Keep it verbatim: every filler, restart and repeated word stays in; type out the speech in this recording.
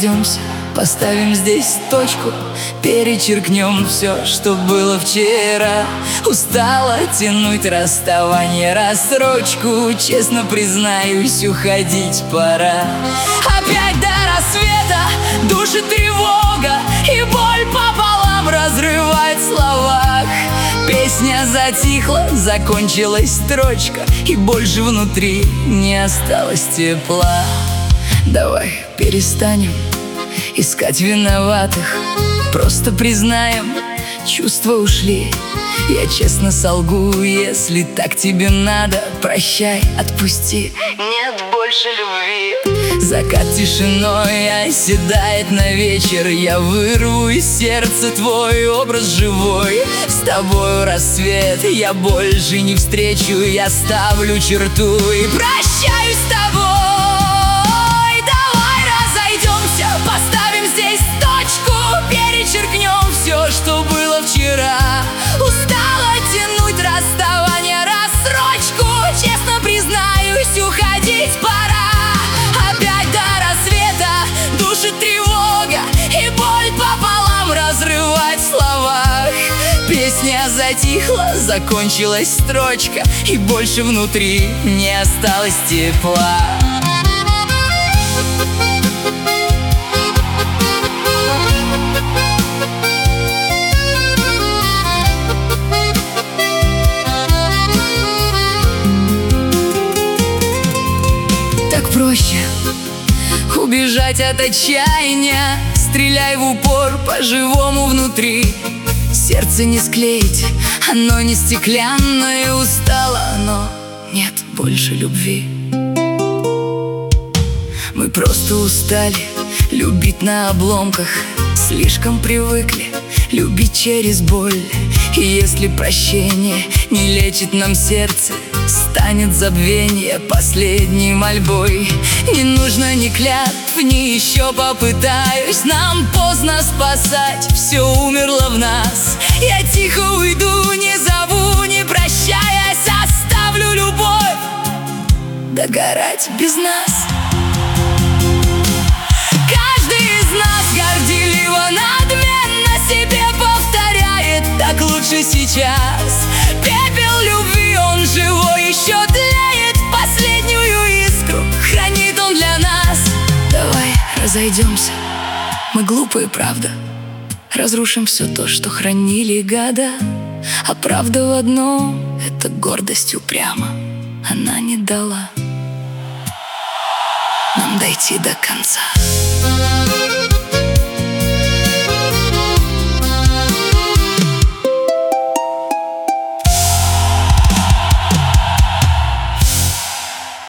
разойдемся, поставим здесь точку, перечеркнем все, что было вчера. Устала тянуть расставание, рассрочку. Честно признаюсь, уходить пора. Опять до рассвета душит тревога, и боль пополам разрывает в словах. Песня затихла, закончилась строчка, и больше внутри не осталось тепла. Давай перестанем искать виноватых, просто признаем, чувства ушли. Я честно солгу, если так тебе надо. Прощай, отпусти, нет больше любви. Закат тишиной оседает на вечер. Я вырву из сердца твой образ живой. С тобою рассвет я больше не встречу. Я ставлю черту и прощаюсь с тобой. Давай разойдемся, поставим здесь точку, перечеркнем все, что было вчера. Устала тянуть расставание, рассрочку. Честно признаюсь, уходить пора. Опять до рассвета душит тревога, и боль пополам разрывать в словах. Песня затихла, закончилась строчка, и больше внутри не осталось тепла. Проще убежать от отчаяния. Стреляй в упор по-живому внутри. Сердце не склеить, оно не стеклянное. Устало оно, нет больше любви. Мы просто устали любить на обломках. Слишком привыкли любить через боль. И если прощение не лечит нам сердце, станет забвение последней мольбой. Не нужно ни клятв, ни еще попытаюсь. Нам поздно спасать, все умерло в нас. Я тихо уйду, не зову, не прощаясь. Оставлю любовь догорать без нас. Каждый из нас горделиво, надменно себе повторяет: так лучше сейчас. Пепел любви, он живой, еще тлеет. Последнюю искру хранит он для нас. Давай разойдемся, мы глупые, правда. Разрушим все то, что хранили года. А правда в одном — это гордость упряма. Она не дала нам дойти до конца.